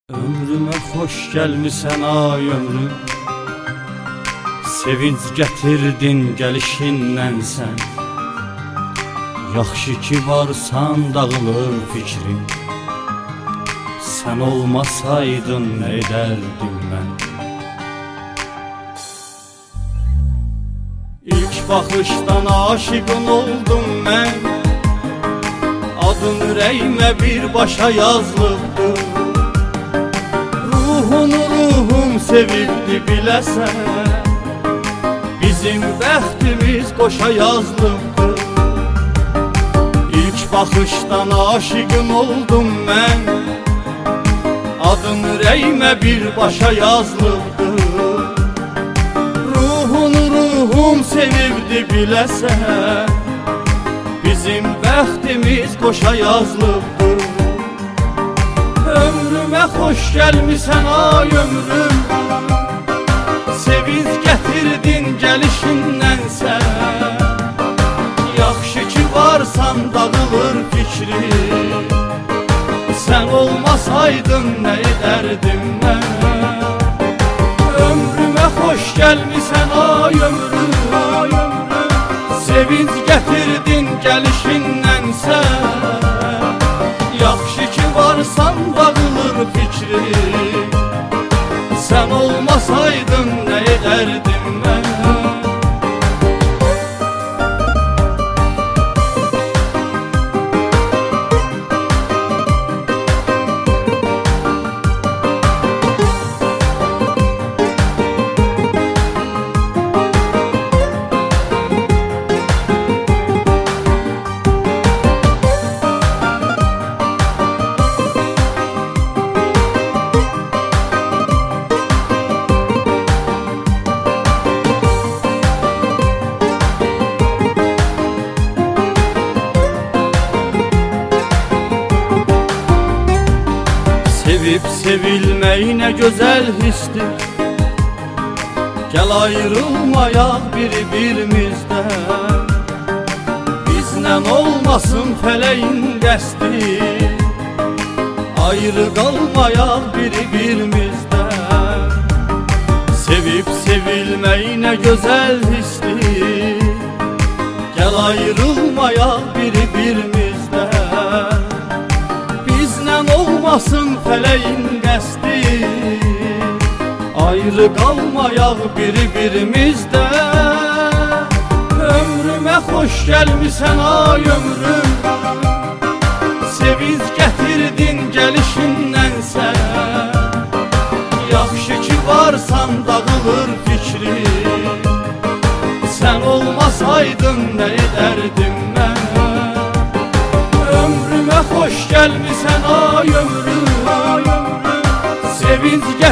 Ömrümə xoş gəlmisən ay ömrüm, sevinç gətirdin gəlişindən sən. Yaxşı ki varsan dağılır fikrim, sən olmasaydın nə edərdim mən. İlk baxışdan aşiqin oldum mən, adın ürəyimə birbaşa yazılıbdır. Ruhum sevibdi biləsən, bizim bəxtimiz qoşa yazılıbdır. İlk baxışdan aşiqin oldum mən, adın ürəyimə birbaşa yazılıbdır. Ruhum sevibdi biləsən, bizim bəxtimiz qoşa yazılıbdır. Ömrümə xoş gəlmisən ay ömrüm, sevinç gətirdin gəlişindən sən. Yaxşı ki varsan dağılır fikrim, sən olmasaydın nə edərdim mən. Ömrümə xoş gəlmisən ay ömrüm, sevinç gətirdin gəlişindən sən. Yaxşı ki varsan dağılır fikrim, sən olmasaydın nə edərdim mən. Sevib sevilmək nə gözəl histir, gəl ayrılmayaq bir-birimizdən. Bizlə olmasın fələyin qəsdi, ayrı qalmayaq bir-birimizdən. Sevib sevilmək nə gözəl histir, gəl ayrılmayaq bir-birimizdən. Bizlə olmasın fələyin qəsdi, ayrı qalmayaq bir-birimizdən. Ömrümə xoş gəlmisən ay ömrüm, sevinç gətirdin gəlişindən sən. Yaxşı ki varsan dağılır fikrim, sən olmasaydın nə edərdim mən. Ömrümə xoş gəlmisən ay ömrüm, sevinç